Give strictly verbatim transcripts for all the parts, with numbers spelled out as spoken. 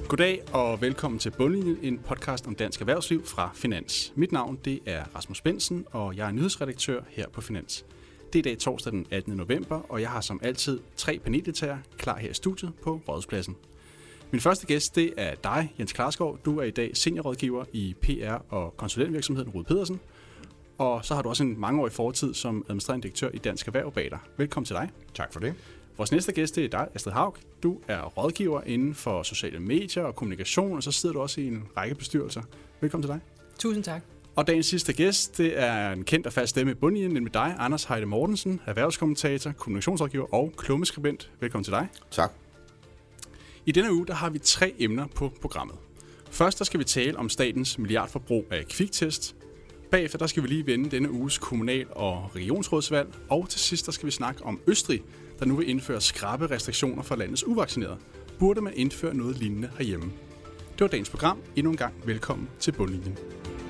Goddag og velkommen til Bundlinjen, en podcast om dansk erhvervsliv fra Finans. Mit navn det er Rasmus Bensen, og jeg er nyhedsredaktør her på Finans. Det er i dag torsdag den attende november, og jeg har som altid tre paneldeltagere klar her i studiet på Rådhuspladsen. Min første gæst det er dig, Jens Klarskov. Du er i dag seniorrådgiver i P R og konsulentvirksomheden Rud Pedersen. Og så har du også en mangeårig fortid som administrerende direktør i Dansk Erhverv bag dig. Velkommen til dig. Tak for det. Vores næste gæst det er dig, Astrid Haug. Du er rådgiver inden for sociale medier og kommunikation, og så sidder du også i en række bestyrelser. Velkommen til dig. Tusind tak. Og dagens sidste gæst, det er en kendt og fast stemme i Bundlinjen, nemlig dig, Anders Heide Mortensen, erhvervskommentator, kommunikationsrådgiver og klummeskribent. Velkommen til dig. Tak. I denne uge der har vi tre emner på programmet. Først der skal vi tale om statens milliardforbrug af kviktest. Bagefter der skal vi lige vende denne uges kommunal- og regionsrådsvalg. Og til sidst der skal vi snakke om Østrig, der nu vil indføre skrappe restriktioner for landets uvaccinerede. Burde man indføre noget lignende herhjemme? Det var dagens program. Endnu en gang velkommen til Bundlinjen.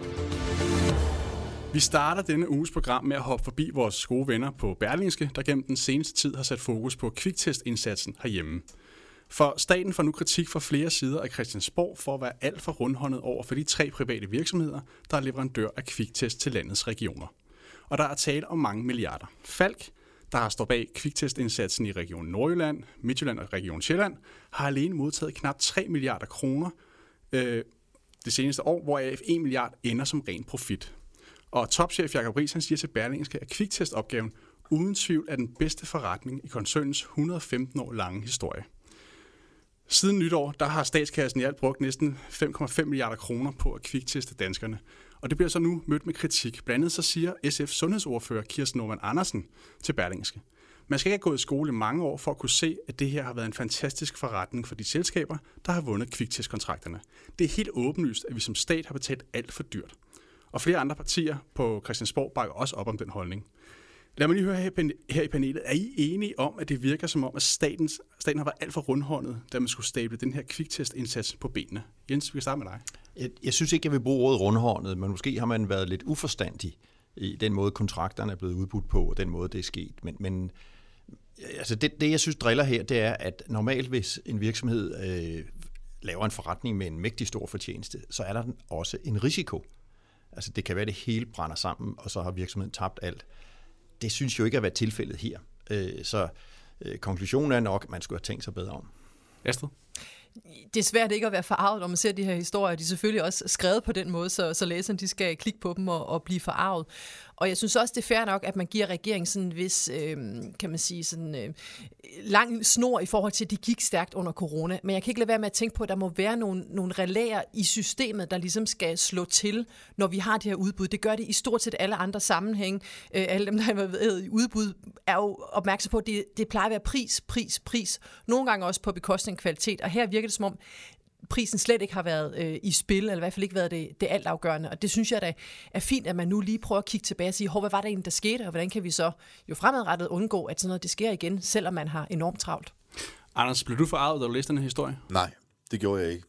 Vi starter denne uges program med at hoppe forbi vores gode venner på Berlingske, der gennem den seneste tid har sat fokus på kviktestindsatsen herhjemme. For staten får nu kritik fra flere sider af Christiansborg for at være alt for rundhåndet over for de tre private virksomheder, der er leverandør af kviktest til landets regioner. Og der er tale om mange milliarder. Falk, der har stået bag kviktestindsatsen i Region Nordjylland, Midtjylland og Region Sjælland, har alene modtaget knap tre milliarder kroner øh, det seneste år, hvoraf en milliard ender som ren profit. Og topchef Jacob Riis han siger til Berlingske, at kviktestopgaven uden tvivl er den bedste forretning i koncernens et hundrede og femten år lange historie. Siden nytår, der har statskassen i alt brugt næsten fem komma fem milliarder kroner på at kvikteste danskerne. Og det bliver så nu mødt med kritik. Blandt andet så siger S F sundhedsordfører Kirsten Normann Andersen til Berlingske. Man skal ikke have gået i skole i mange år for at kunne se, at det her har været en fantastisk forretning for de selskaber, der har vundet kviktestkontrakterne. Det er helt åbenlyst, at vi som stat har betalt alt for dyrt. Og flere andre partier på Christiansborg bakker også op om den holdning. Lad mig lige høre her i panelet. Er I enige om, at det virker som om, at statens, staten har været alt for rundhåndet, da man skulle stable den her kviktestindsats på benene? Jens, vi kan starte med dig. Jeg, jeg synes ikke, jeg vil bruge ordet rundhåndet, men måske har man været lidt uforstandig i den måde, kontrakterne er blevet udbudt på, og den måde, det er sket. Men, men altså det, det, jeg synes driller her, det er, at normalt, hvis en virksomhed øh, laver en forretning med en mægtig stor fortjeneste, så er der også en risiko. Altså det kan være, at det hele brænder sammen, og så har virksomheden tabt alt. Det synes jo ikke at være tilfældet her. Så øh, konklusionen er nok, at man skulle have tænkt sig bedre om. Astrid? Det er svært ikke at være forarvet, når man ser de her historier. De er selvfølgelig også skrevet på den måde, så, så læserne de skal klikke på dem og, og blive forarvet. Og jeg synes også, det er fair nok, at man giver regeringen sådan en vis, øh, kan man sige, sådan øh, lang snor i forhold til, at de gik stærkt under corona. Men jeg kan ikke lade være med at tænke på, at der må være nogle, nogle relæer i systemet, der ligesom skal slå til, når vi har det her udbud. Det gør det i stort set alle andre sammenhæng. Øh, alle dem, der har været i udbud, er jo opmærksom på, at det, det plejer at være pris, pris, pris. Nogle gange også på bekostning af kvalitet. Og her virker det som om, prisen slet ikke har været øh, i spil, eller i hvert fald ikke været det, det altafgørende. Og det synes jeg da er fint, at man nu lige prøver at kigge tilbage og sige, hvad var det egentlig, der skete, og hvordan kan vi så jo fremadrettet undgå, at sådan noget det sker igen, selvom man har enormt travlt. Anders, blev du forarvet, da du læste den her historie? Nej, det gjorde jeg ikke.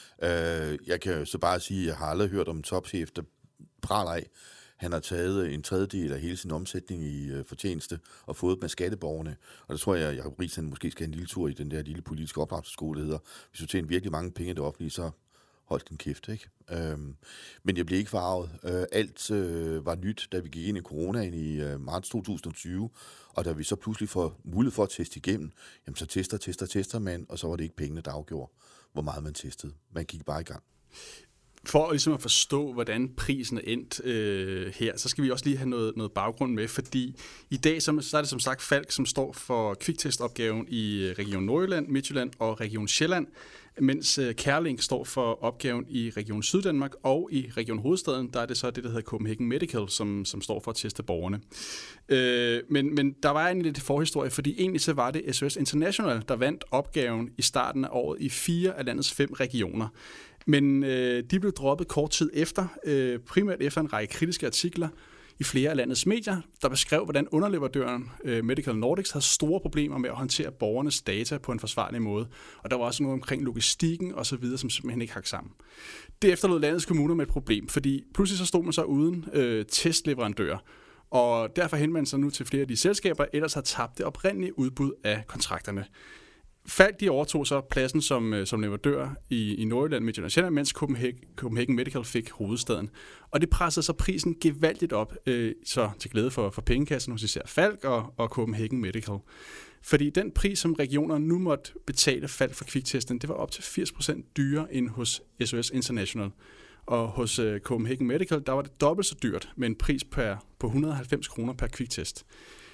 Uh, jeg kan så bare sige, at jeg har aldrig hørt om en topchef, der praler af. Han har taget en tredjedel af hele sin omsætning i uh, fortjeneste og fået med skatteborgerne. Og der tror jeg, at Jacob Riis måske skal have en lille tur i den der lille politiske opdragsskole, der hedder, hvis du tjener virkelig mange penge i det offentlige, så hold din kæft, ikke? Øhm, men jeg blev ikke farvet. Øh, alt øh, var nyt, da vi gik ind i coronaen i øh, marts to tusind og tyve, og da vi så pludselig får mulighed for at teste igennem, jamen så tester, tester, tester man, og så var det ikke pengene, der afgjorde, hvor meget man testede. Man gik bare i gang. For ligesom at forstå, hvordan prisen er endt øh, her, så skal vi også lige have noget, noget baggrund med, fordi i dag så, så er det som sagt Falk, som står for kviktestopgaven i Region Nordjylland, Midtjylland og Region Sjælland, mens øh, Kærling står for opgaven i Region Syddanmark, og i Region Hovedstaden, der er det så det, der hedder Copenhagen Medical, som, som står for at teste borgerne. Øh, men, men der var egentlig lidt forhistorie, fordi egentlig så var det S O S International, der vandt opgaven i starten af året i fire af landets fem regioner. Men øh, de blev droppet kort tid efter, øh, primært efter en række kritiske artikler i flere af landets medier, der beskrev, hvordan underleverandøren øh, Medical Nordics havde store problemer med at håndtere borgernes data på en forsvarlig måde. Og der var også noget omkring logistikken og så videre, som simpelthen ikke hang sammen. Det efterlod landets kommuner med et problem, fordi pludselig så stod man så uden øh, testleverandører. Og derfor henvendte man sig nu til flere af de selskaber, ellers har tabt det oprindelige udbud af kontrakterne. Falck de overtog så pladsen som, som leverandør i, i Nordjylland, Midtjylland og Sjælland, mens Copenhagen, Copenhagen Medical fik hovedstaden. Og det pressede så prisen gevaldigt op, øh, så til glæde for, for pengekassen hos især Falck og, og Copenhagen Medical. Fordi den pris, som regionerne nu måtte betale Falck for kviktesten, det var op til firs procent dyrere end hos S O S International. Og hos øh, Copenhagen Medical, der var det dobbelt så dyrt, med en pris per, på et hundrede og halvfems kroner per kviktest.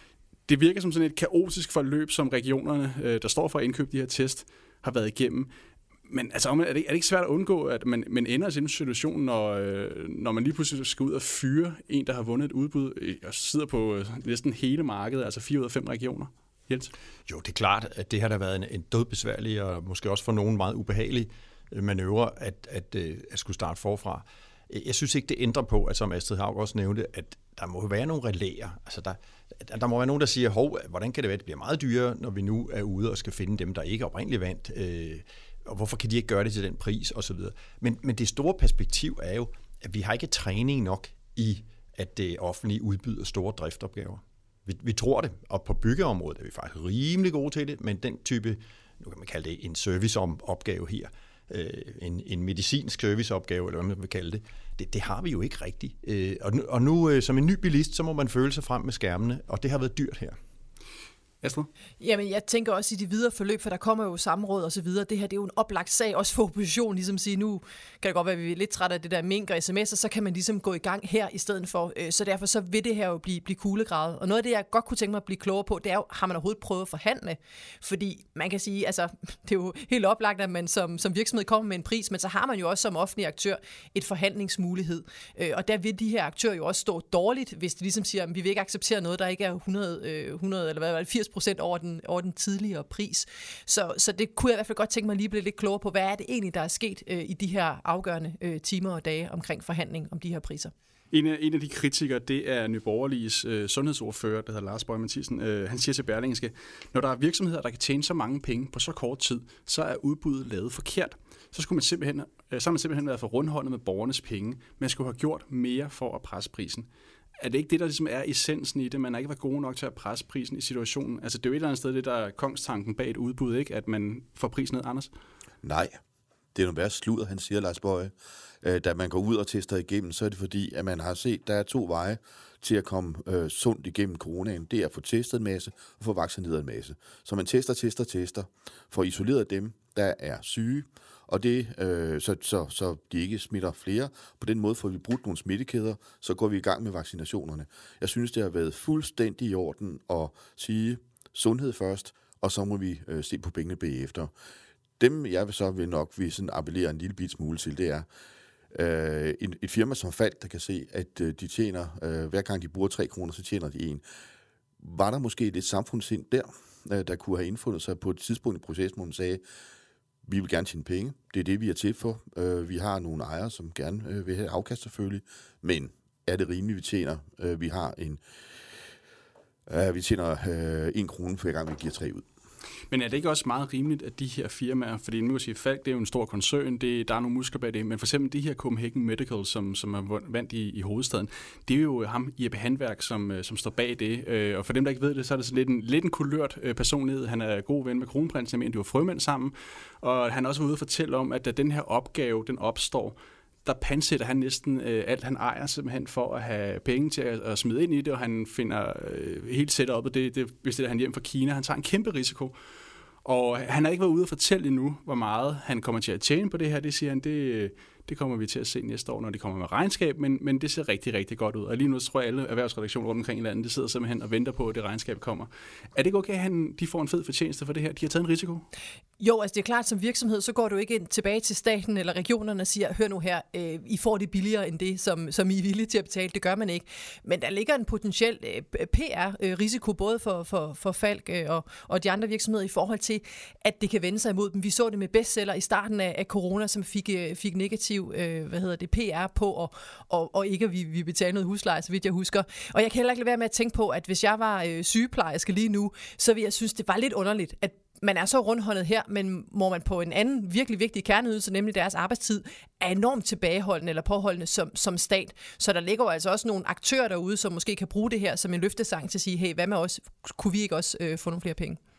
Det virker som sådan et kaotisk forløb, som regionerne, øh, der står for at indkøbe de her test, har været igennem. Men altså, er det, er det ikke svært at undgå, at man, man ender i sådan en situation, når, øh, når man lige pludselig skal ud og fyre en, der har vundet et udbud, og sidder på øh, næsten hele markedet, altså fire ud af fem regioner? Jens? Jo, det er klart, at det har da været en, en dødbesværlig og måske også for nogen meget ubehagelig manøvre at, at, at skulle starte forfra. Jeg synes ikke, det ændrer på, at som Astrid Haug også nævnte, at der må være nogle relæer. Altså der, der må være nogen, der siger, hov, hvordan kan det være, at det bliver meget dyrere, når vi nu er ude og skal finde dem, der ikke oprindeligt vandt, øh, og hvorfor kan de ikke gøre det til den pris, osv. Men, men det store perspektiv er jo, at vi har ikke træning nok i, at det offentlige udbyder store driftopgaver. Vi, vi tror det, og på byggeområdet er vi faktisk rimelig gode til det, men den type, nu kan man kalde det en serviceopgave her, En, en medicinsk serviceopgave, eller hvad man vil kalde det, det, det har vi jo ikke rigtigt. Og nu, og nu som en ny bilist, så må man føle sig frem med skærmene, og det har været dyrt her. Astrid? Jamen, jeg tænker også i de videre forløb, for der kommer jo samråd og så videre. Det her, det er jo en oplagt sag, også for oppositionen, ligesom sige, nu kan det godt være, at vi er lidt trætte af det der mink og sms'er, så kan man ligesom gå i gang her i stedet for. Så derfor så vil det her jo blive, blive kuglegravet. Og noget af det, jeg godt kunne tænke mig at blive klogere på, det er jo, har man overhovedet prøvet at forhandle? Fordi man kan sige, altså, det er jo helt oplagt, at man som, som virksomhed kommer med en pris, men så har man jo også som offentlig aktør et forhandlingsmulighed. Og der vil de her aktører jo også stå dårligt, hvis de ligesom siger, at vi vil ikke acceptere noget, der ikke er hundrede, hundrede eller hvad var det, firs procent over den, over den tidligere pris. Så, så det kunne jeg i hvert fald godt tænke mig lige at blive lidt klogere på, hvad er det egentlig, der er sket øh, i de her afgørende øh, timer og dage omkring forhandling om de her priser. En af, en af de kritikere, det er Nye Borgerliges øh, sundhedsordfører, der hedder Lars Boje Mathiesen. Øh, han siger til Berlingske, når der er virksomheder, der kan tjene så mange penge på så kort tid, så er udbuddet lavet forkert. Så skulle man simpelthen, øh, så har man simpelthen været for rundhåndet med borgernes penge. Man skulle have gjort mere for at presse prisen. Er det ikke det, der ligesom er essensen i det? Man har ikke været gode nok til at presse prisen i situationen. Altså, det er jo et eller andet sted, det der er kongstanken bag et udbud, ikke? At man får prisen ned, Anders? Nej, det er noget værre sludder, han siger, Lars Boje. Da man går ud og tester igennem, så er det fordi, at man har set, der er to veje til at komme øh, sundt igennem coronaen. Det er at få testet en masse og få vaccineret en masse. Så man tester, tester, tester, får isoleret dem, der er syge, og det, øh, så, så, så de ikke smitter flere. På den måde får vi brudt nogle smittekæder, så går vi i gang med vaccinationerne. Jeg synes, det har været fuldstændig i orden at sige sundhed først, og så må vi øh, se på pengene bagefter. Dem, jeg vil så vil nok vil sådan appellere en lille bit smule til, det er øh, et, et firma som Falck, der kan se, at øh, de tjener, øh, hver gang de bruger tre kroner, så tjener de en. Var der måske lidt samfundssind der, øh, der kunne have indfundet sig på et tidspunkt i processen, hvor man sagde, vi vil gerne tjene penge. Det er det, vi er til for. Øh, vi har nogle ejere, som gerne øh, vil have afkast selvfølgelig, men er det rimeligt, vi tjener? Øh, vi har en, øh, vi tjener øh, en krone for hver gang, vi giver tre ud. Men er det ikke også meget rimeligt, at de her firmaer, fordi nu vil sige, Falck, det er jo en stor koncern, det, der er nogle muskler bag det, men for eksempel de her Copenhagen Medical, som, som er vandt i, i hovedstaden, det er jo ham, Jeppe Handværk, som, som står bag det. Og for dem, der ikke ved det, så er det sådan lidt en, lidt en kulørt personlighed. Han er god ven med kronprinsen, jeg mener, de var frømænd sammen, og han er også ude at fortælle om, at da den her opgave, den opstår, der pansætter han næsten øh, alt, han ejer simpelthen for at have penge til at, at smide ind i det, og han finder øh, helt setup'et, det, det bestiller han hjem fra Kina. Han tager en kæmpe risiko, og han har ikke været ude at fortælle endnu, hvor meget han kommer til at tjene på det her. Det siger han, det, det kommer vi til at se næste år, når de kommer med regnskab, men, men det ser rigtig, rigtig godt ud. Og lige nu tror jeg, alle erhvervsredaktioner rundt omkring i landet, det sidder simpelthen og venter på, at det regnskab kommer. Er det ikke okay, at han, de får en fed fortjeneste for det her? De har taget en risiko? Jo, altså det er klart, som virksomhed, så går du ikke ind tilbage til staten eller regionerne og siger, hør nu her, øh, I får det billigere end det, som, som I er villige til at betale. Det gør man ikke. Men der ligger en potentiel øh, P R-risiko, både for, for, for Falck øh, og, og de andre virksomheder i forhold til, at det kan vende sig imod dem. Vi så det med bestseller i starten af, af corona, som fik, øh, fik negativ øh, hvad hedder det, P R på, og, og, og ikke at vi, vi betaler noget husleje, så vidt jeg husker. Og jeg kan heller ikke lade være med at tænke på, at hvis jeg var øh, sygeplejerske lige nu, så ville jeg synes, det var lidt underligt, at man er så rundhåndet her, men hvor man på en anden virkelig vigtig kerneydelse, nemlig deres arbejdstid, er enormt tilbageholdende eller påholdende som, som stat. Så der ligger jo altså også nogle aktører derude, som måske kan bruge det her som en løftesang til at sige, hey, hvad med os? Kunne vi ikke også øh, få nogle flere penge?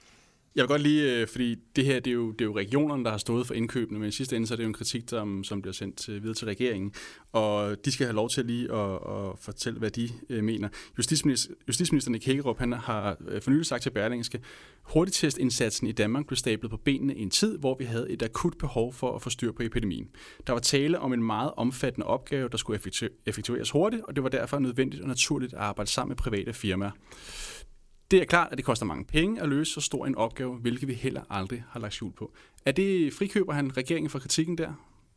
Jeg vil godt lige, fordi det her, det er, jo, det er jo regionerne, der har stået for indkøbene, men i sidste ende, så er det jo en kritik, som, som bliver sendt videre til regeringen, og de skal have lov til lige at, at fortælle, hvad de øh, mener. Justitsminister, justitsminister Nick Hækkerup, han har for nylig sagt til Berlingske, hurtigtestindsatsen i Danmark blev stablet på benene i en tid, hvor vi havde et akut behov for at få styr på epidemien. Der var tale om en meget omfattende opgave, der skulle effektueres hurtigt, og det var derfor nødvendigt og naturligt at arbejde sammen med private firmaer. Det er klart, at det koster mange penge at løse så stor en opgave, hvilket vi heller aldrig har lagt skjul på. Er det frikøber han regeringen for kritikken der?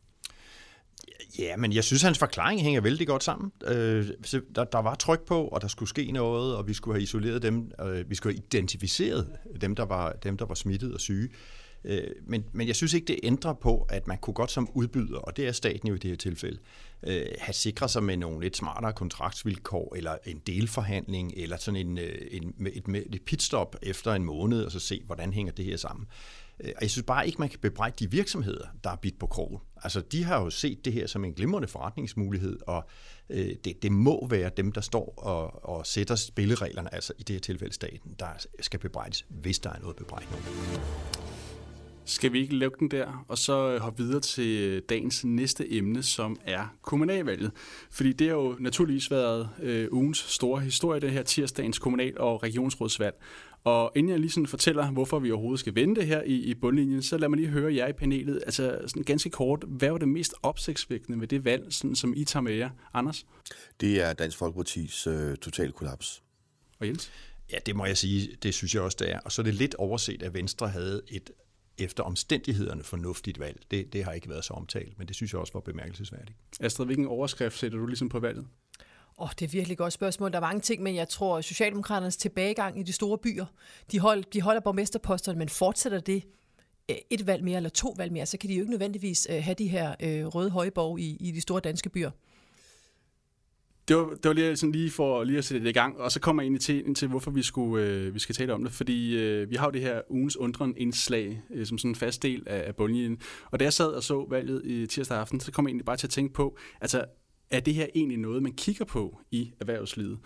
Ja, men jeg synes, hans forklaring hænger vældig godt sammen. Øh, der, der var tryk på, og der skulle ske noget, og vi skulle have isoleret dem, øh, vi skulle have identificeret dem, der var, dem, der var smittet og syge. Øh, men, men jeg synes ikke, det ændrer på, at man kunne godt som udbyder, og det er staten jo i det her tilfælde, øh, have sikret sig med nogle lidt smartere kontraktsvilkår, eller en delforhandling, eller sådan en, en, et, et pitstop efter en måned, og så se, hvordan hænger det her sammen. Og jeg synes bare ikke, man kan bebrejde de virksomheder, der er bidt på krogen. Altså, de har jo set det her som en glimrende forretningsmulighed, og øh, det, det må være dem, der står og, og sætter spillereglerne, altså i det her tilfælde staten, der skal bebrejdes, hvis der er noget bebrejdet. Skal vi ikke lukke den der, og så hoppe videre til dagens næste emne, som er kommunalvalget. Fordi det har jo naturligvis været øh, ugens store historie, det her tirsdagens kommunal- og regionsrådsvalg. Og inden jeg lige sådan fortæller, hvorfor vi overhovedet skal vende det her i, i bundlinjen, så lad mig lige høre jer i panelet, altså sådan ganske kort, hvad var det mest opsigtsvækkende ved det valg, sådan, som I tager med jer? Anders? Det er Dansk Folkepartis øh, total kollaps. Og Jens? Ja, det må jeg sige, det synes jeg også, det er. Og så er det lidt overset, at Venstre havde et efter omstændighederne fornuftigt valg. Det, det har ikke været så omtalt, men det synes jeg også var bemærkelsesværdigt. Astrid, hvilken overskrift sætter du ligesom på valget? Åh, oh, det er virkelig et godt spørgsmål. Der er mange ting, men jeg tror, at Socialdemokraternes tilbagegang i de store byer, de, hold, de holder borgmesterposterne, men fortsætter det et valg mere eller to valg mere, så kan de jo ikke nødvendigvis have de her øh, røde højborg i, i de store danske byer. Det var, det var lige, sådan lige for lige at sætte det i gang, og så kommer jeg egentlig til, til hvorfor vi, skulle, øh, vi skal tale om det, fordi øh, vi har jo det her ugens undren indslag øh, som sådan en fast del af, af bundlinjen, og da jeg sad og så valget i tirsdag aften, så kom jeg egentlig bare til at tænke på, altså er det her egentlig noget, man kigger på i erhvervslivet?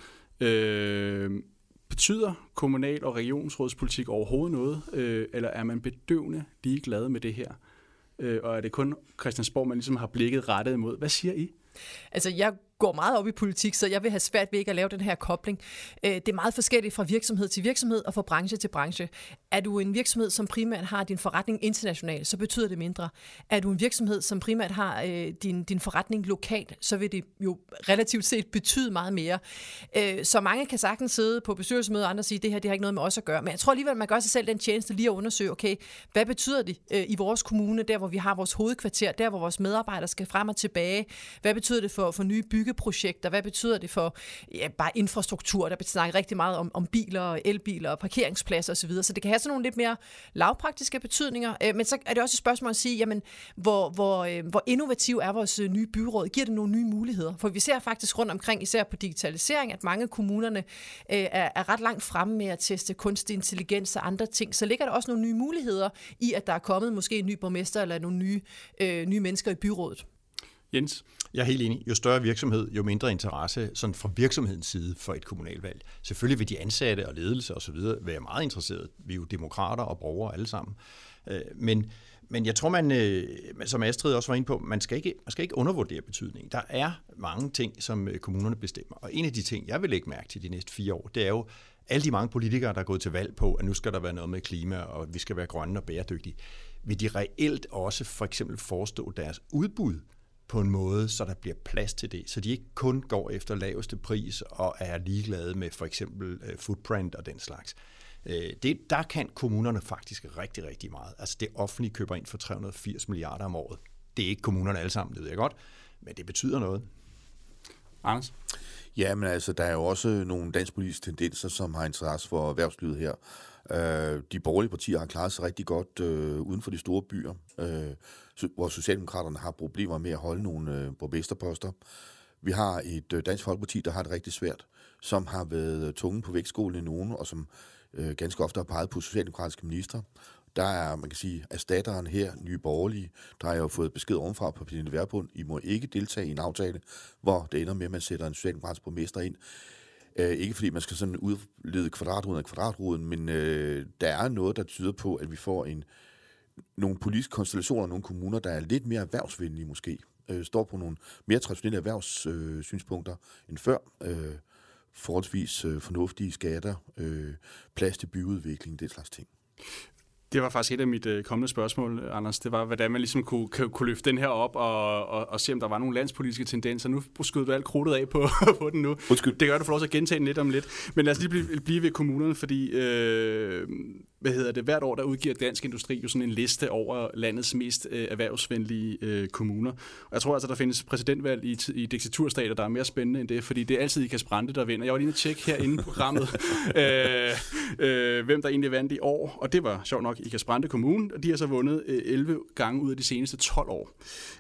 Øh, betyder kommunal- og regionsrådspolitik overhovedet noget, øh, eller er man bedøvende ligeglad med det her? Øh, og er det kun Christiansborg, man ligesom har blikket rettet imod? Hvad siger I? Altså, jeg går meget op i politik, så jeg vil have svært ved ikke at lave den her kobling. Det er meget forskelligt fra virksomhed til virksomhed og fra branche til branche. Er du en virksomhed, som primært har din forretning internationalt, så betyder det mindre. Er du en virksomhed, som primært har øh, din, din forretning lokalt, så vil det jo relativt set betyde meget mere. Øh, så mange kan sagtens sidde på bestyrelsesmøder og andre sige, det her det har ikke noget med os at gøre. Men jeg tror alligevel, man gør sig selv den tjeneste lige at undersøge, okay, hvad betyder det øh, i vores kommune, der hvor vi har vores hovedkvarter, der hvor vores medarbejdere skal frem og tilbage? Hvad betyder det for, for nye byggeprojekter? Hvad betyder det for ja, bare infrastruktur? Der snakker rigtig meget om, om biler, elbiler, parkeringspladser osv. Så det kan have sådan nogle lidt mere lavpraktiske betydninger. Øh, men så er det også et spørgsmål at sige, jamen, hvor, hvor, øh, hvor innovativ er vores nye byråd? Giver det nogle nye muligheder? For vi ser faktisk rundt omkring, især på digitalisering, at mange kommunerne øh, er, er ret langt fremme med at teste kunstig intelligens og andre ting. Så ligger der også nogle nye muligheder i, at der er kommet måske en ny borgmester eller nogle nye, øh, nye mennesker i byrådet. Jens? Jeg er helt enig. Jo større virksomhed, jo mindre interesse sådan fra virksomhedens side for et kommunalvalg. Selvfølgelig vil de ansatte og ledelse osv. være meget interesseret. Vi er jo demokrater og borgere alle sammen. Men, men jeg tror, man, som Astrid også var inde på, man skal, ikke, man skal ikke undervurdere betydningen. Der er mange ting, som kommunerne bestemmer. Og en af de ting, jeg vil lægge mærke til de næste fire år, det er jo alle de mange politikere, der er gået til valg på, at nu skal der være noget med klima, og vi skal være grønne og bæredygtige. Vil de reelt også for eksempel forestå deres udbud på en måde, så der bliver plads til det, så de ikke kun går efter laveste pris og er ligeglade med for eksempel footprint og den slags. Det, der kan kommunerne faktisk rigtig, rigtig meget. Altså det offentlige køber ind for tre hundrede og firs milliarder om året. Det er ikke kommunerne alle sammen, det ved jeg godt, men det betyder noget. Anders? Ja, men altså, der er jo også nogle danskpolitiske tendenser, som har interesse for erhvervslivet her. De borgerlige partier har klaret sig rigtig godt øh, uden for de store byer, øh, hvor Socialdemokraterne har problemer med at holde nogle øh, borgmesterposter. Vi har et øh, Dansk Folkeparti, der har det rigtig svært, som har været tungen på vægtskålen i nogen, og som øh, ganske ofte har peget på socialdemokratiske ministre. Der er, man kan sige, erstatteren her, Nye Borgerlige, der har jo fået besked ovenfra på Pernille Vermund, I må ikke deltage i en aftale, hvor det ender med, at man sætter en socialdemokratisk borgmester ind. Øh, ikke fordi man skal sådan udlede kvadratruden af kvadratruden, men øh, der er noget, der tyder på, at vi får en, nogle politiske konstellationer, nogle kommuner, der er lidt mere erhvervsvenlige måske, øh, står på nogle mere traditionelle erhvervssynspunkter øh, end før. Øh, forholdsvis øh, fornuftige skatter, øh, plads til byudvikling, det slags ting. Det var faktisk et af mit øh, kommende spørgsmål, Anders. Det var, hvordan man ligesom kunne, kunne, kunne løfte den her op og, og, og se, om der var nogle landspolitiske tendenser. Nu skød du alt krudtet af på, på den nu. Undskyld. Det gør du for lov til at gentage den lidt om lidt. Men lad os lige blive, blive ved kommunerne, fordi øh, hvad hedder det, hvert år der udgiver Dansk Industri jo sådan en liste over landets mest øh, erhvervsvenlige øh, kommuner. Og jeg tror altså, der findes præsidentvalg i, i diktaturstater, der er mere spændende end det, fordi det er altid Ikast Brande, der vinder. Jeg var lige inde og tjekke herinde i programmet, øh, øh, hvem der egentlig vandt i år, og det var sjovt nok Ikast Brande Kommune, og de har så vundet øh, elleve gange ud af de seneste tolv år.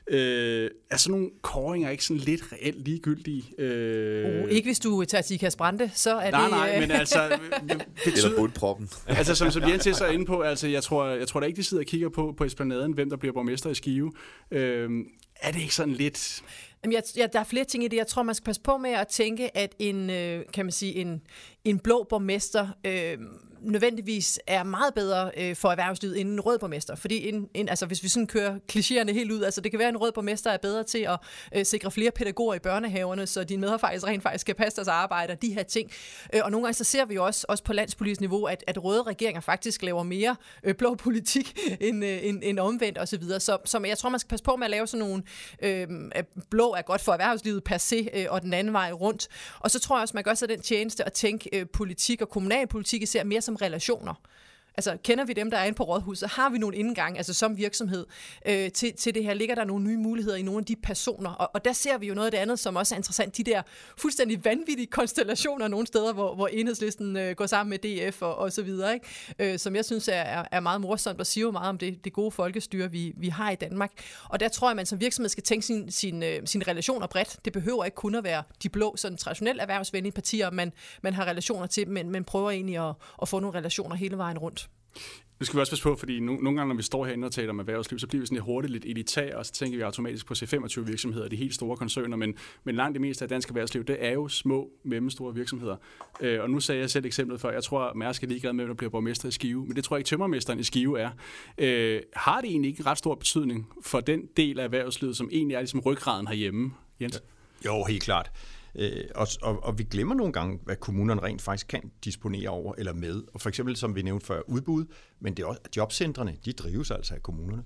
Øh, er sådan nogle kåringer ikke sådan lidt reelt ligegyldige? Øh... Oh, ikke hvis du tager til Ikast Brande, så er nej, det... Nej, nej, men altså... Betyder... Eller bundproppen. Altså, som, som Jens er inde på, altså, jeg tror, jeg tror da ikke, de sidder og kigger på, på Esplanaden, hvem der bliver borgmester i Skive. Øh, er det ikke sådan lidt... Jamen, jeg, jeg, der er flere ting i det. Jeg tror, man skal passe på med at tænke, at en, øh, kan man sige, en, en blå borgmester øh, nødvendigvis er meget bedre øh, for erhvervslivet end en rød borgmester. Fordi en, en, altså, hvis vi sådan kører klichéerne helt ud, altså det kan være, at en rød borgmester er bedre til at øh, sikre flere pædagoger i børnehaverne, så dine medarbejdere rent faktisk skal passe deres arbejde og de her ting. Øh, og nogle gange så ser vi jo også, også på landspolitisk niveau, at, at røde regeringer faktisk laver mere øh, blå politik end, øh, end, end omvendt osv. Så, så, så jeg tror, man skal passe på med at lave sådan nogle øh, blå er godt for erhvervslivet per se, øh, og den anden vej rundt. Og så tror jeg også, man gør sig den tjeneste at tænke øh, politik og kommunalpolitik især mere som relationer. Altså, kender vi dem, der er inde på rådhuset? Har vi nogle indgang, altså som virksomhed, øh, til, til det her? Ligger der nogle nye muligheder i nogle af de personer? Og, og der ser vi jo noget af det andet, som også er interessant. De der fuldstændig vanvittige konstellationer nogle steder, hvor, hvor Enhedslisten øh, går sammen med D F og, og så videre, ikke? Øh, som jeg synes er, er, er meget morsomt og siger jo meget om det, det gode folkestyre, vi, vi har i Danmark. Og der tror jeg, man som virksomhed skal tænke sine sin, øh, sin relationer bredt. Det behøver ikke kun at være de blå, sådan traditionelt erhvervsvenlige partier, man, man har relationer til, men, men prøver egentlig at, at få nogle relationer hele vejen rundt. Nu skal vi også passe på, fordi no- nogle gange, når vi står herinde og taler om erhvervsliv, så bliver vi sådan lidt hurtigt lidt elitære, og så tænker vi automatisk på C femogtyve virksomheder, de helt store koncerner, men, men langt det meste af dansk erhvervsliv, det er jo små, mellemstore virksomheder. Øh, og nu sagde jeg selv eksemplet før, jeg tror, Mærsk er ligeglad med, at der bliver borgmester i Skive, men det tror jeg ikke tømmermesteren i Skive er. Øh, har det egentlig ikke en ret stor betydning for den del af erhvervslivet, som egentlig er ligesom ryggraden herhjemme, Jens? Jo, helt klart. Øh, og, og, og vi glemmer nogle gange, hvad kommunerne rent faktisk kan disponere over eller med. Og for eksempel, som vi nævnte før, udbud, men det er også, jobcentrene, de drives altså af kommunerne.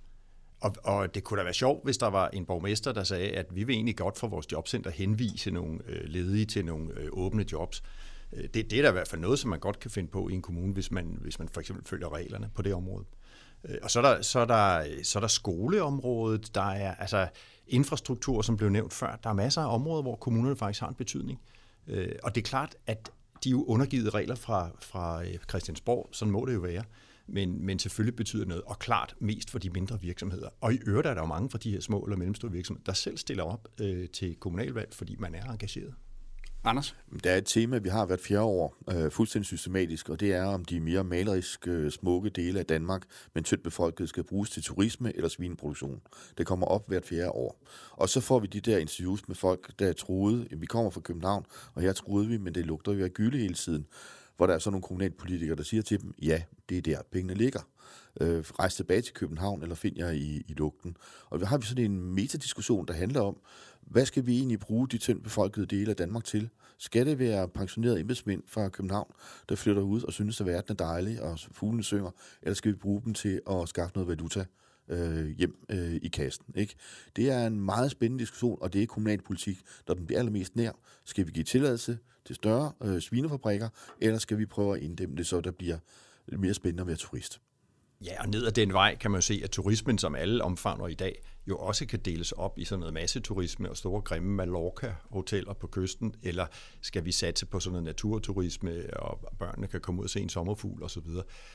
Og, og det kunne da være sjovt, hvis der var en borgmester, der sagde, at vi vil egentlig godt for vores jobcenter henvise nogle øh, ledige til nogle øh, åbne jobs. Det, det er da i hvert fald noget, som man godt kan finde på i en kommune, hvis man, hvis man for eksempel følger reglerne på det område. Og så er der, så er der, så er der skoleområdet, der er altså infrastruktur, som blev nævnt før. Der er masser af områder, hvor kommunerne faktisk har en betydning. Og det er klart, at de er jo undergivet regler fra, fra Christiansborg, sådan må det jo være. Men, men selvfølgelig betyder noget, og klart mest for de mindre virksomheder. Og i øvrigt er der jo mange fra de her små eller mellemstore virksomheder, der selv stiller op øh, til kommunalvalg, fordi man er engageret. Anders? Der er et tema, vi har hvert fjerde år, øh, fuldstændig systematisk, og det er, om de mere maleriske, øh, smukke dele af Danmark, men tyndt befolket, skal bruges til turisme eller svineproduktion. Det kommer op hvert fjerde år. Og så får vi de der interviews med folk, der er troede, vi kommer fra København, og her troede vi, men det lugter jo af gylde hele tiden, hvor der er så nogle kommunalpolitikere, der siger til dem, ja, det er der, pengene ligger. Øh, rejs tilbage til København, eller find jer i, i lugten. Og der har vi sådan en metadiskussion, der handler om, hvad skal vi egentlig bruge de tyndt befolkede dele af Danmark til? Skal det være pensionerede embedsmænd fra København, der flytter ud og synes, at verden er dejlig, og fuglene synger, eller skal vi bruge dem til at skaffe noget valuta øh, hjem øh, i kassen? Ikke? Det er en meget spændende diskussion, og det er kommunalpolitik, når den bliver allermest nær. Skal vi give tilladelse til større øh, svinefabrikker, eller skal vi prøve at inddæmme det, så der bliver mere spændende at være turist? Ja, og ned ad den vej kan man jo se, at turismen, som alle omfavner i dag, jo også kan deles op i sådan noget masseturisme og store grimme Mallorca-hoteller på kysten, eller skal vi satse på sådan noget naturturisme, og børnene kan komme ud og se en sommerfugl osv.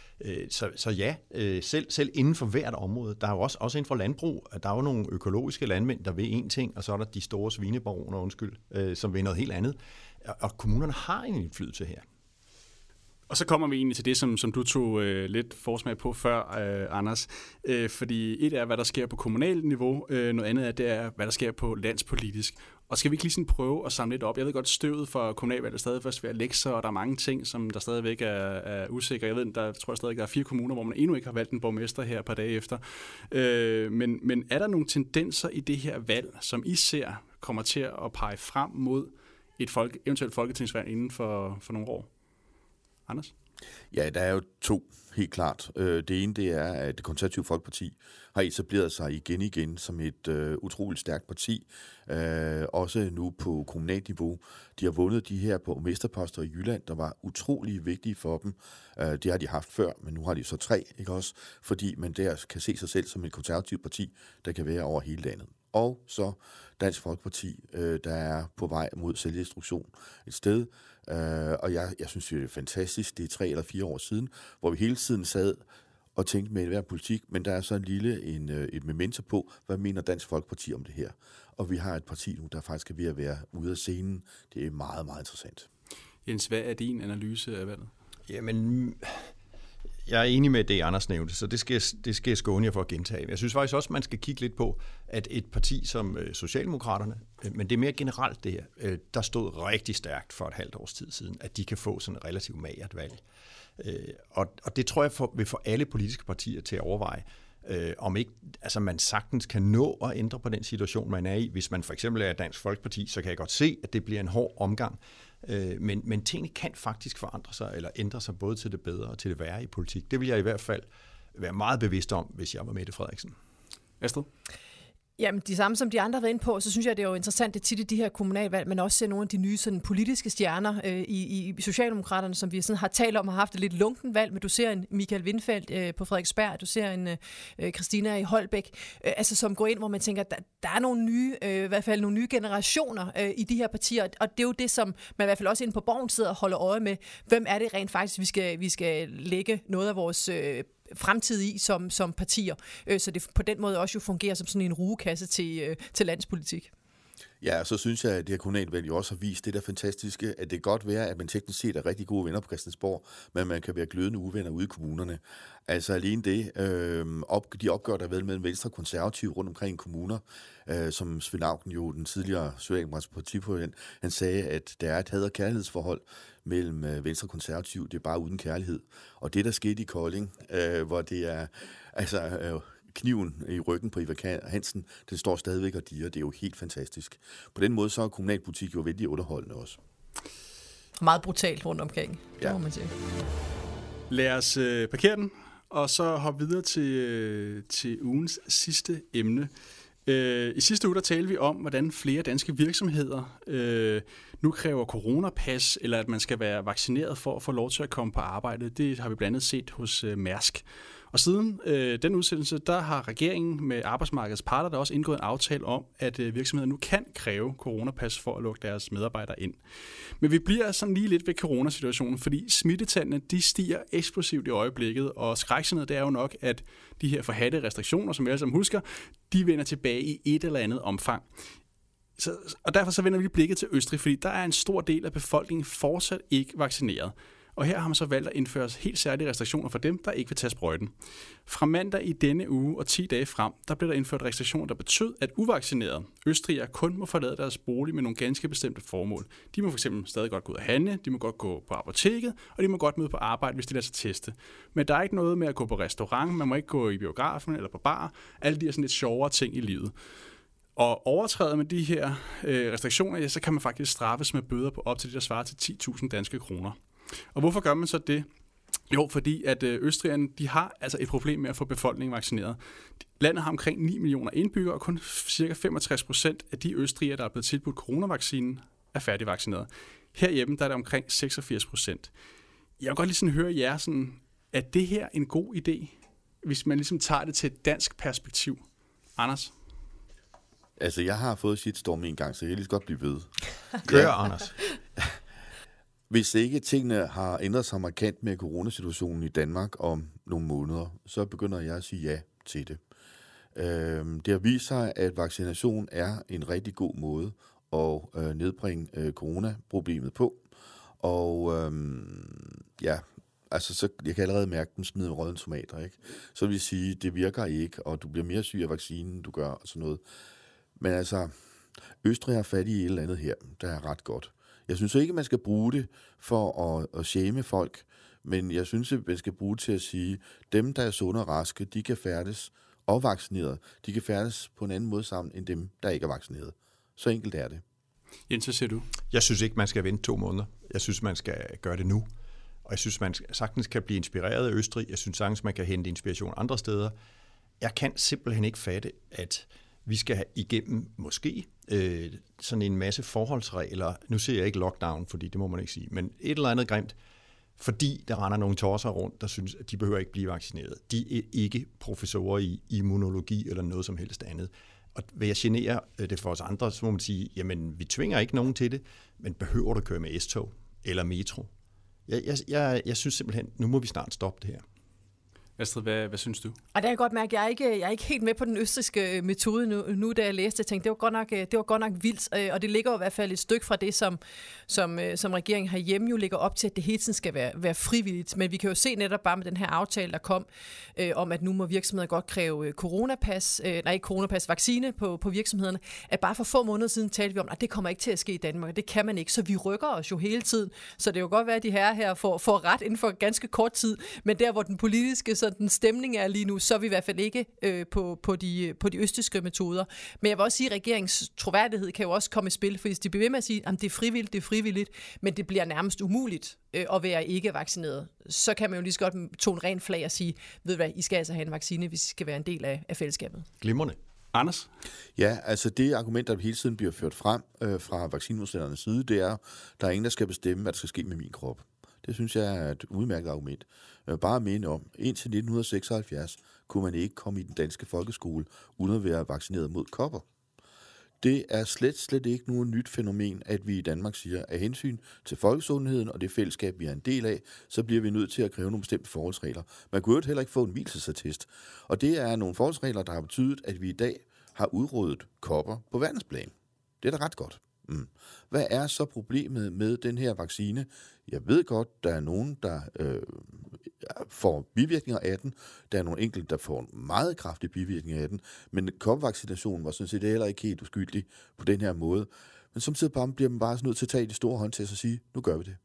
Så, så ja, selv, selv inden for hvert område, der er jo også, også inden for landbrug, der er jo nogle økologiske landmænd, der vil én ting, og så er der de store svinebaroner, undskyld, som vil noget helt andet. Og kommunerne har en indflydelse her. Og så kommer vi egentlig til det, som, som du tog øh, lidt forsmag på før, øh, Anders. Øh, fordi et er, hvad der sker på kommunalt niveau, øh, noget andet er, det er, hvad der sker på landspolitisk. Og skal vi ikke lige sådan prøve at samle lidt op? Jeg ved godt, støvet for kommunalvalget stadig først ved at lægge sig, og der er mange ting, som der stadigvæk er, er usikre. Jeg ved, der tror jeg stadig, der er fire kommuner, hvor man endnu ikke har valgt en borgmester her et par dage efter. Øh, men, men er der nogle tendenser i det her valg, som I ser kommer til at pege frem mod et folke, eventuelt folketingsvalg inden for, for nogle år? Anders? Ja, der er jo to, helt klart. Det ene, det er, at Det Konservative Folkeparti har etableret sig igen igen som et uh, utroligt stærkt parti, uh, også nu på kommunalt niveau. De har vundet de her borgmesterposter i Jylland, der var utrolig vigtige for dem. Uh, det har de haft før, men nu har de så tre, ikke også? Fordi man der kan se sig selv som et konservativt parti, der kan være over hele landet. Og så Dansk Folkeparti, øh, der er på vej mod selvdestruktion et sted. Øh, og jeg, jeg synes, det er fantastisk. Det er tre eller fire år siden, hvor vi hele tiden sad og tænkte med hver politik, men der er så en lille en, et memento på, hvad mener Dansk Folkeparti om det her. Og vi har et parti nu, der faktisk er ved at være ude af scenen. Det er meget, meget interessant. Jens, hvad er din analyse af valget? Jamen, jeg er enig med det, Anders nævnte, så det skal, det skal jeg skåne jer for at gentage. Jeg synes faktisk også, man skal kigge lidt på, at et parti som øh, Socialdemokraterne, øh, men det er mere generelt det her, øh, der stod rigtig stærkt for et halvt års tid siden, at de kan få sådan et relativt magert valg. Øh, og, og det tror jeg for, vil få alle politiske partier til at overveje, øh, om ikke altså man sagtens kan nå at ændre på den situation, man er i. Hvis man for eksempel er Dansk Folkeparti, så kan jeg godt se, at det bliver en hård omgang. Men, men tingene kan faktisk forandre sig, eller ændre sig både til det bedre og til det værre i politik. Det vil jeg i hvert fald være meget bevidst om, hvis jeg var Mette Frederiksen. Astrid? Jamen, de samme som de andre har været inde på, så synes jeg, det er jo interessant, det tit i de her kommunalvalg, men også ser nogle af de nye sådan, politiske stjerner øh, i, i Socialdemokraterne, som vi sådan har talt om, har haft et lidt lunken valg, men du ser en Michael Vindfeldt øh, på Frederiksberg, du ser en øh, Christina i Holbæk, øh, altså som går ind, hvor man tænker, der, der er nogle nye, øh, i hvert fald nogle nye generationer øh, i de her partier, og det er jo det, som man i hvert fald også inde på Borgen sidder og holder øje med. Hvem er det rent faktisk, vi skal, vi skal lægge noget af vores øh, fremtid i som, som partier, øh, så det på den måde også jo fungerer som sådan en rugekasse til, øh, til landspolitik. Ja, så synes jeg, at det her kommunalvalg jo også har vist det der fantastiske, at det kan godt være, at man teknisk set er rigtig gode venner på Christiansborg, men man kan være glødende uvenner ude i kommunerne. Altså alene det, øh, op, de opgør, der har været mellem Venstre og Konservative rundt omkring kommuner, øh, som Svend Auken jo, den tidligere socialdemokratiske partiformand, han sagde, at der er et had- og kærlighedsforhold mellem øh, Venstre og Konservative, det er bare uden kærlighed. Og det, der skete i Kolding, øh, hvor det er, altså... Øh, kniven i ryggen på Ivar Hansen, den står stadigvæk og dirrer. Det er jo helt fantastisk. På den måde så er kommunalpolitik jo vældig underholdende også. Meget brutalt rundt omkring, det ja. må man sige. Lad os øh, parkere den, og så hoppe videre til, øh, til ugens sidste emne. Øh, I sidste uge der talte vi om, hvordan flere danske virksomheder øh, nu kræver coronapas, eller at man skal være vaccineret for at få lov til at komme på arbejde. Det har vi blandt andet set hos øh, Mærsk. Og siden øh, den udsendelse, der har regeringen med arbejdsmarkedets parter der også indgået en aftale om, at øh, virksomheder nu kan kræve coronapas for at lukke deres medarbejdere ind. Men vi bliver sådan lige lidt ved coronasituationen, fordi smittetallene de stiger eksplosivt i øjeblikket, og skrækscenariet det er jo nok, at de her forhadte restriktioner, som vi alle sammen husker, de vender tilbage i et eller andet omfang. Så, og derfor så vender vi blikket til Østrig, fordi der er en stor del af befolkningen fortsat ikke vaccineret. Og her har man så valgt at indføre helt særlige restriktioner for dem, der ikke vil tage sprøjten. Fra mandag i denne uge og ti dage frem, der blev der indført restriktioner, der betød, at uvaccinerede østrigere kun må forlade deres bolig med nogle ganske bestemte formål. De må fx stadig godt gå ud og handle, de må godt gå på apoteket, og de må godt møde på arbejde, hvis de lader sig teste. Men der er ikke noget med at gå på restaurant, man må ikke gå i biografen eller på bar, alle de her sådan lidt sjovere ting i livet. Og overtræder med de her øh, restriktioner, ja, så kan man faktisk straffes med bøder på op til det, der svarer til ti tusind danske kroner. Og hvorfor gør man så det? Jo, fordi at østrigerne, de har altså et problem med at få befolkningen vaccineret. Landet har omkring ni millioner indbyggere, og kun cirka femogtres procent af de østrigere, der er blevet tilbudt coronavaccinen, er færdigvaccineret. Herhjemme der er det omkring seksogfirs procent. Jeg vil godt lige sådan høre jer, sådan, er det her en god idé, hvis man ligesom tager det til et dansk perspektiv? Anders? Altså, jeg har fået shitstorm en gang, så jeg kan lige så godt blive ved. Gør, ja. Anders. Hvis ikke tingene har ændret sig markant med coronasituationen i Danmark om nogle måneder, så begynder jeg at sige ja til det. Det har vist sig, at vaccination er en rigtig god måde at nedbringe coronaproblemet på. Og øhm, ja, altså, så jeg kan allerede mærke dem smide røde tomater, ikke? Så vil jeg sige, det virker ikke, og du bliver mere syg af vaccinen, du gør, og sådan noget. Men altså, Østrig har fat i et eller andet her, der er ret godt. Jeg synes ikke, man skal bruge det for at, at shame folk, men jeg synes, at man skal bruge det til at sige, dem, der er sunde og raske, de kan færdes og vaccineret. De kan færdes på en anden måde sammen, end dem, der ikke er vaccineret. Så enkelt er det. Jens, hvad siger du? Jeg synes ikke, man skal vente to måneder. Jeg synes, man skal gøre det nu. Og jeg synes, man sagtens kan blive inspireret af Østrig. Jeg synes sagtens, man kan hente inspiration andre steder. Jeg kan simpelthen ikke fatte, at vi skal have igennem måske øh, sådan en masse forholdsregler. Nu siger jeg ikke lockdown, fordi det må man ikke sige, men et eller andet grimt, fordi der render nogle tosser rundt, der synes, at de behøver ikke blive vaccineret. De er ikke professorer i immunologi eller noget som helst andet. Og ved at genere det for os andre, så må man sige, jamen vi tvinger ikke nogen til det, men behøver du køre med S-tog eller metro? Jeg, jeg, jeg, jeg synes simpelthen, nu må vi snart stoppe det her. Astrid, hvad, hvad synes du? Og det kan jeg godt mærke, jeg er ikke, jeg er ikke helt med på den østrigske metode nu, nu da jeg læste. Jeg tænkte, det var godt nok, det var godt nok vildt, og det ligger jo i hvert fald et stykke fra det, som, som, som regeringen herhjemme jo ligger op til, at det hele tiden skal være, være frivilligt. Men vi kan jo se netop bare med den her aftale, der kom, øh, om at nu må virksomheder godt kræve coronapas, øh, nej ikke coronapas, vaccine på, på virksomhederne, at bare for få måneder siden talte vi om, at det kommer ikke til at ske i Danmark, og det kan man ikke, så vi rykker os jo hele tiden. Så det er jo godt være, at de her her får, får ret inden for ganske kort tid, men der hvor den politiske så den stemning er lige nu, så er vi i hvert fald ikke øh, på, på, de, på de østrigske metoder. Men jeg vil også sige, at regeringens troværdighed kan jo også komme i spil, for hvis de bliver ved med at sige, at det er frivilligt, det er frivilligt, men det bliver nærmest umuligt øh, at være ikke vaccineret, så kan man jo lige så godt tone ren flag og sige, ved du hvad, I skal altså have en vaccine, hvis I skal være en del af, af fællesskabet. Glimrende. Anders? Ja, altså det argument, der hele tiden bliver ført frem øh, fra vaccinemodstandernes side, det er, der er ingen, der skal bestemme, hvad der skal ske med min krop. Det synes jeg er et udmærket argument. Jeg vil bare minde om, indtil nitten seksoghalvfjerds kunne man ikke komme i den danske folkeskole uden at være vaccineret mod kopper. Det er slet, slet ikke noget nyt fænomen, at vi i Danmark siger, at hensyn til folkesundheden og det fællesskab, vi er en del af, så bliver vi nødt til at kræve nogle bestemte forholdsregler. Man kunne jo heller ikke få en hvilesattest. Og det er nogle forholdsregler, der har betydet, at vi i dag har udryddet kopper på verdensplan. Det er da ret godt. Mm. Hvad er så problemet med den her vaccine? Jeg ved godt, der er nogen, der øh, får bivirkninger af den. Der er nogle enkelte, der får en meget kraftig bivirkning af den. Men koppervaccinationen var sådan set heller ikke helt uskyldig på den her måde. Men samtidig bare, bliver man bare nødt til at tage de store håndtag og sige, nu gør vi det.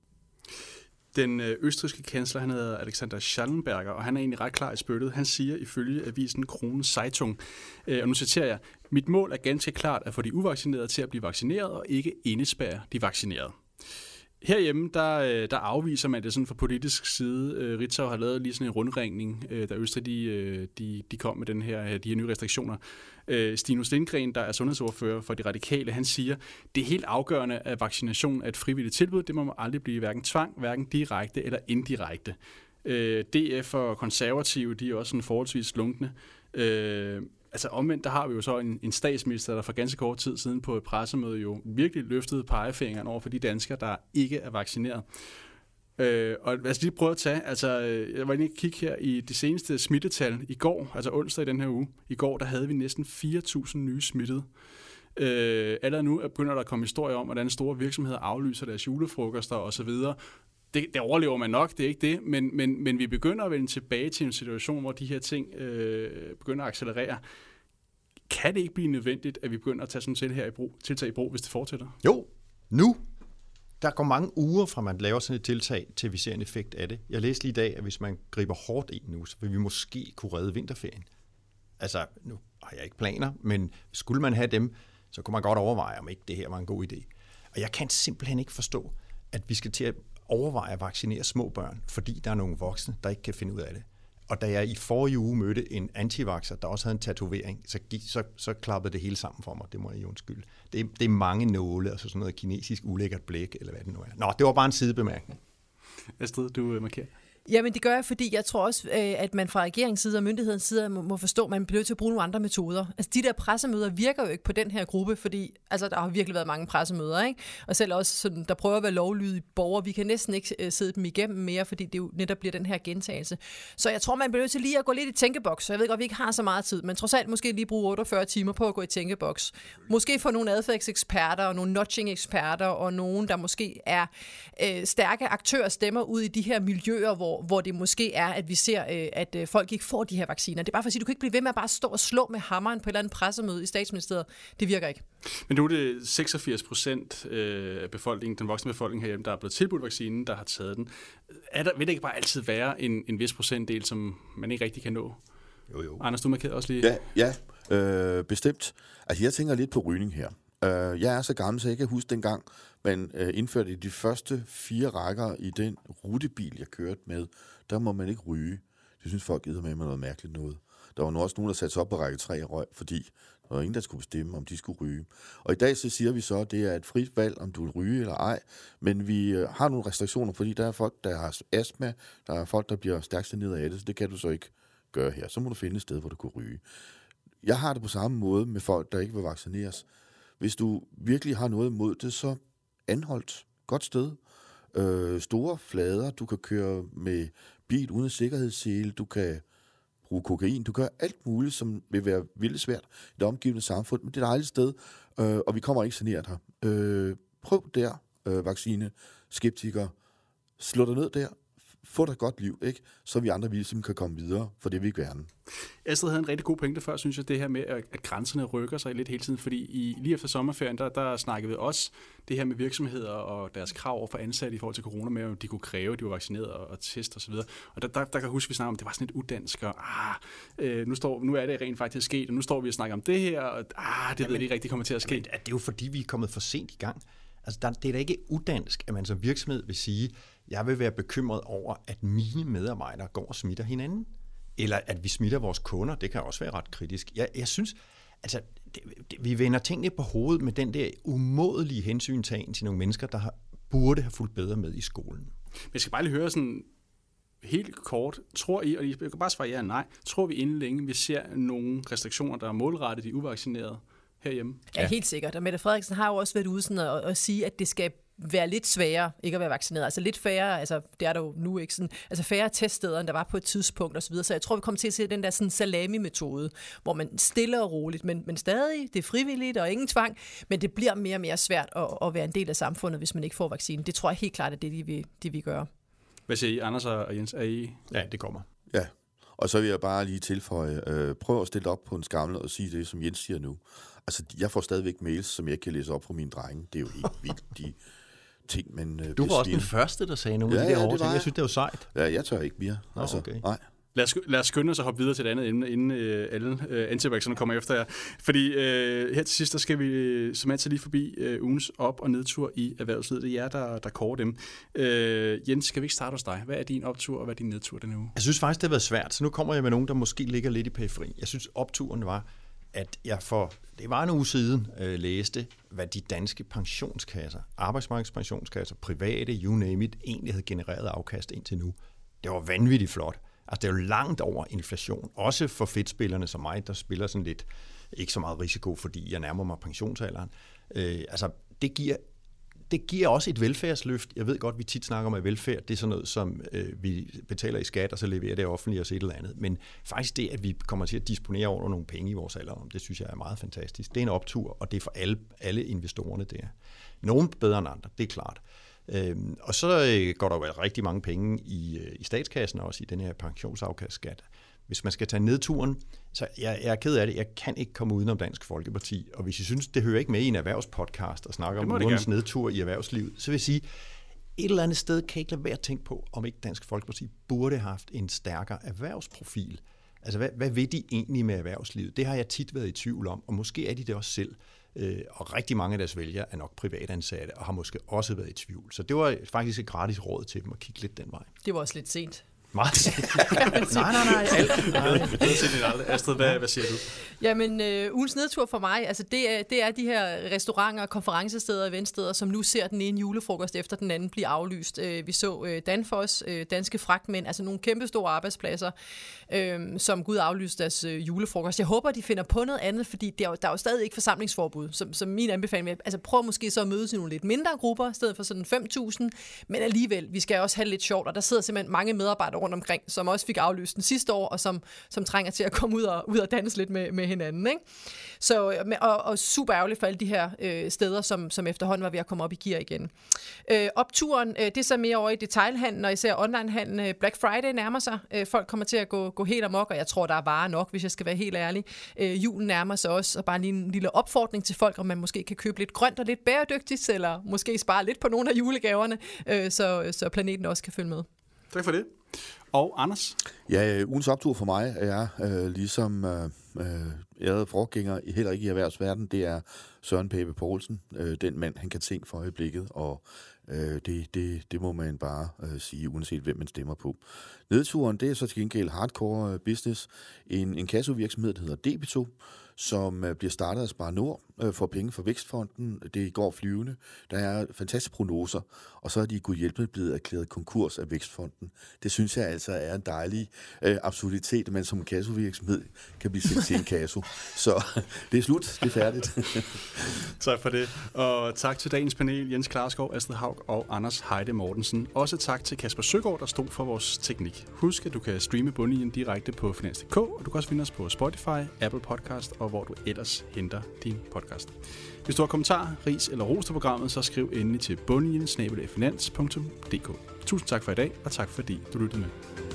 Den østrigske kansler, han hedder Alexander Schallenberger, og han er egentlig ret klar i spyttet. Han siger ifølge avisen Kronen Zeitung, og nu citerer jeg, mit mål er ganske klart at få de uvaccinerede til at blive vaccineret og ikke indespærre de vaccinerede. Herhjemme, der, der afviser man det sådan fra politisk side. Ritzau har lavet lige sådan en rundringning, da Østrig de, de, de kom med den her, de her nye restriktioner. Stinus Lindgren, der er sundhedsordfører for de radikale, han siger, det er helt afgørende, at vaccination er et frivilligt tilbud. Det må aldrig blive hverken tvang, hverken direkte eller indirekte. D F og konservative, de er også sådan forholdsvis lunkne. Altså omvendt, der har vi jo så en, en statsminister, der for ganske kort tid siden på et pressemøde jo virkelig løftede pegefingeren over for de danskere, der ikke er vaccineret. Øh, og lad os lige prøve at tage, altså jeg var inde og kigge her i det seneste smittetal i går, altså onsdag i den her uge. I går, der havde vi næsten fire tusind nye smittede. Øh, allerede nu begynder der at komme historier om, hvordan store virksomheder aflyser deres julefrokoster osv. Det, det overlever man nok, det er ikke det, men, men, men vi begynder at vende tilbage til en situation, hvor de her ting øh, begynder at accelerere. Kan det ikke blive nødvendigt, at vi begynder at tage sådan et her i brug, tiltag i brug, hvis det fortsætter? Jo, nu. Der går mange uger fra, man laver sådan et tiltag, til vi ser en effekt af det. Jeg læste lige i dag, at hvis man griber hårdt ind nu, så vil vi måske kunne redde vinterferien. Altså, nu har jeg ikke planer, men skulle man have dem, så kunne man godt overveje, om ikke det her var en god idé. Og jeg kan simpelthen ikke forstå, at vi skal til at overveje at vaccinere små børn, fordi der er nogle voksne, der ikke kan finde ud af det. Og da jeg i forrige uge mødte en antivaxer, der også havde en tatovering, så, så, så klappede det hele sammen for mig. Det må jeg jo undskylde. Det er, det er mange nåle, altså sådan noget kinesisk ulækkert blæk, eller hvad det nu er. Nå, det var bare en sidebemærkning. Astrid, du markerer. Jamen det gør jeg, fordi jeg tror også, at man fra regeringens side og myndighedens side må forstå, at man bliver nødt til at bruge nogle andre metoder. Altså de der pressemøder virker jo ikke på den her gruppe, fordi altså, der har virkelig været mange pressemøder, ikke? Og selv også sådan, der prøver at være lovlydige borgere, vi kan næsten ikke uh, sidde dem igennem mere, fordi det jo netop bliver den her gentagelse. Så jeg tror, man bliver nødt til lige at gå lidt i tænkeboks. Jeg ved godt, vi ikke har så meget tid, men trods alt måske lige bruge otteogfyrre timer på at gå i tænkeboks. Måske få nogle adfærdseksperter og nogle nudging-eksperter og nogen, der måske er øh, stærke aktørstemmer ud i de her miljøer, hvor hvor, hvor det måske er, at vi ser, øh, at øh, folk ikke får de her vacciner. Det er bare for at sige, du kan ikke blive ved med at bare stå og slå med hammeren på et eller andet pressemøde i Statsministeriet. Det virker ikke. Men nu er det seksogfirs procent af befolkningen, den voksne befolkning herhjemme, der er blevet tilbudt vaccinen, der har taget den. Er der, vil det ikke bare altid være en, en vis procentdel, som man ikke rigtig kan nå? Jo, jo. Anders, du markerede også lige. Ja, ja øh, bestemt. Altså, jeg tænker lidt på rygning her. Uh, jeg er så gammel, så jeg kan huske dengang, man uh, indførte i de første fire rækker i den rutebil, jeg kørte med, der må man ikke ryge. Det synes folk gider med mig noget mærkeligt noget. Der var nu også nogen, der satte sig op på række tre og røg, fordi der var ingen, der skulle bestemme, om de skulle ryge. Og i dag så siger vi så, at det er et frit valg, om du vil ryge eller ej, men vi uh, har nogle restriktioner, fordi der er folk, der har astma, der er folk, der bliver stærkt generet af det, så det kan du så ikke gøre her. Så må du finde et sted, hvor du kan ryge. Jeg har det på samme måde med folk, der ikke vil vaccineres. Hvis du virkelig har noget imod det, så anholdt. Godt sted. Øh, store flader. Du kan køre med bil uden sikkerhedssele. Du kan bruge kokain. Du kan gøre alt muligt, som vil være vildt svært i det omgivende samfund. Men det er et dejligt sted, øh, og vi kommer ikke saneret her. Øh, prøv der, øh, vaccine, skeptikere. Slå dig ned der. Få dig et godt liv, ikke? Så vi andre vi ligesom kan komme videre, for det vil ikke være. Astrid havde en rigtig god pointe før, synes jeg, det her med, at grænserne rykker sig lidt hele tiden, fordi i, lige efter sommerferien, der, der snakkede vi også det her med virksomheder og deres krav over for ansatte i forhold til corona, med at de kunne kræve, at de var vaccineret og, og test og så videre. Og der, der, der kan jeg huske, vi snakkede om, det var sådan lidt udansk, og ah, øh, nu, står, nu er det rent faktisk sket, og nu står vi og snakker om det her, og ah, det jamen, ved vi ikke rigtig kommer til at ske. Jamen, det er jo fordi, vi er kommet for sent i gang. Altså, der, det er da ikke udansk, at man som virksomhed vil sige, jeg vil være bekymret over, at mine medarbejdere går og smitter hinanden. Eller at vi smitter vores kunder. Det kan også være ret kritisk. Jeg, jeg synes, altså, det, det, vi vender tingene på hovedet med den der umådelige hensyntagen til nogle mennesker, der har, burde have fulgt bedre med i skolen. Men jeg skal bare lige høre sådan helt kort. Tror I, og I kan bare svare ja eller nej, tror vi inden længe, vi ser nogle restriktioner, der er målrettet de uvaccinerede herhjemme? Ja, helt sikkert. Og Mette Frederiksen har jo også været ude sådan at, at sige, at det skal være lidt sværere ikke at være vaccineret. Altså lidt færre, altså det er der jo nu ikke sådan, altså færre teststeder, end der var på et tidspunkt og så videre. Så jeg tror, vi kommer til at se den der sådan salami-metode, hvor man stille og roligt, men, men stadig, det er frivilligt og ingen tvang, men det bliver mere og mere svært at, at være en del af samfundet, hvis man ikke får vaccinen. Det tror jeg helt klart, at det er det, de vil, de vil gøre. Hvad siger I, Anders og Jens? Er I? Ja, det kommer. Ja, og så vil jeg bare lige tilføje, øh, prøv at stille op på en skammel og sige det, som Jens siger nu. Altså, jeg får stadigvæk mails, som jeg kan læse op på mine drenge. Det er jo helt vildt, de ting, men... Øh, du var også den første, der sagde nogle ja, af de der ja, hårde ting. Jeg. jeg synes, det var sejt. Ja, jeg tør ikke mere. Nå, altså, okay. Nej. Lad os, lad os skynde os at hoppe videre til et andet emne, inden øh, alle øh, antivaxerne kommer efter jer. Fordi øh, her til sidst, der skal vi øh, som altid lige forbi øh, ugens op- og nedtur i erhvervslivet. Det er jer, der, der kårer dem. Øh, Jens, skal vi ikke starte hos dig? Hvad er din optur, og hvad er din nedtur denne uge? Jeg synes faktisk, det har været svært, så nu kommer jeg med nogen, der måske ligger lidt i periferi. Jeg synes, opturen var, at jeg for, det var en uge siden, øh, læste, hvad de danske pensionskasser, arbejdsmarkedspensionskasser, private, you name it, egentlig havde genereret afkast indtil nu. Det var vanvittigt flot. Altså, det er jo langt over inflation. Også for fedtspillerne som mig, der spiller sådan lidt, ikke så meget risiko, fordi jeg nærmer mig pensionsalderen. Øh, altså, det giver, det giver også et velfærdsløft. Jeg ved godt, vi tit snakker om, at velfærd, det er sådan noget, som øh, vi betaler i skat, og så leverer det offentligt og så et eller andet. Men faktisk det, at vi kommer til at disponere over nogle penge i vores alderdom, det synes jeg er meget fantastisk. Det er en optur, og det er for alle, alle investorerne der. Nogle bedre end andre, det er klart. Øhm, og så øh, går der jo rigtig mange penge i, øh, i statskassen også i den her pensionsafkastskat. Hvis man skal tage nedturen, så jeg, jeg er ked af det, jeg kan ikke komme udenom Dansk Folkeparti, og hvis I synes, det hører ikke med i en erhvervspodcast og snakker om ugens nedtur i erhvervslivet, så vil jeg sige, et eller andet sted kan jeg ikke lade være at tænke på, om ikke Dansk Folkeparti burde have haft en stærkere erhvervsprofil. Altså, hvad, hvad vil de egentlig med erhvervslivet? Det har jeg tit været i tvivl om, og måske er de det også selv. Og rigtig mange af deres vælgere er nok privatansatte, og har måske også været i tvivl. Så det var faktisk et gratis råd til dem at kigge lidt den vej. Det var også lidt sent. Meget sent. nej, nej, nej. Alt. nej. Astrid, hvad, hvad siger du? Jamen, øh, ugens nedtur for mig, altså det er, det er de her restauranter, konferencesteder og eventsteder, som nu ser den ene julefrokost efter den anden blive aflyst. Øh, vi så øh, Danfoss, øh, Danske Fragtmænd, altså nogle kæmpe store arbejdspladser, øh, som Gud aflyste deres øh, julefrokost. Jeg håber, de finder på noget andet, fordi der er jo, der er jo stadig ikke forsamlingsforbud, som, som min anbefaling er. Altså prøv måske så at mødes i nogle lidt mindre grupper, i stedet for sådan fem tusind, men alligevel, vi skal også have lidt sjovt, og der sidder simpelthen mange medarbejdere rundt omkring, som også fik aflyst den sidste år, og som, som trænger til at komme ud og, ud og danse lidt med, med hinanden. Ikke? Så, og, og super ærgerligt for alle de her øh, steder, som, som efterhånden var ved at komme op i gear igen. Øh, opturen, øh, det er så mere over i detailhandlen, og især onlinehandlen. Black Friday nærmer sig. Øh, folk kommer til at gå, gå helt amok, og jeg tror, der er varer nok, hvis jeg skal være helt ærlig. Øh, julen nærmer sig også, og bare lige en lille opfordring til folk, om man måske kan købe lidt grønt og lidt bæredygtigt, eller måske spare lidt på nogle af julegaverne, øh, så, så planeten også kan følge med. Tak for det. Og Anders? Ja, ugens optur for mig er øh, ligesom øh, øh, ærede forgænger, heller ikke i erhvervsverden, det er Søren Pape Poulsen, øh, den mand, han kan tænke for øjeblikket, og øh, det, det, det må man bare øh, sige, uanset hvem man stemmer på. Nedturen, det er så til gengæld hardcore business, en, en kassevirksomhed, der hedder Debito, som øh, bliver startet af Spar Nord, øh, får penge fra Vækstfonden. Det går flyvende. Der er fantastiske prognoser, og så er de gud hjælpe blevet erklæret konkurs af Vækstfonden. Det synes jeg altså er en dejlig øh, absurditet, at man som kassevirksomhed kan blive sendt til en kasse. Så det er slut. Det er færdigt. Tak for det. Og tak til dagens panel, Jens Klarskov, Astrid Haug og Anders Heide Mortensen. Også tak til Kasper Søgaard, der stod for vores teknik. Husk, at du kan streame Bundlinjen direkte på finans punktum d k, og du kan også finde os på Spotify, Apple Podcast og hvor du ellers henter din podcast. Hvis du har kommentarer, ris eller ros til programmet, så skriv endelig til bundlinjen snabel-a finans punktum d k. Tusind tak for i dag, og tak fordi du lyttede med.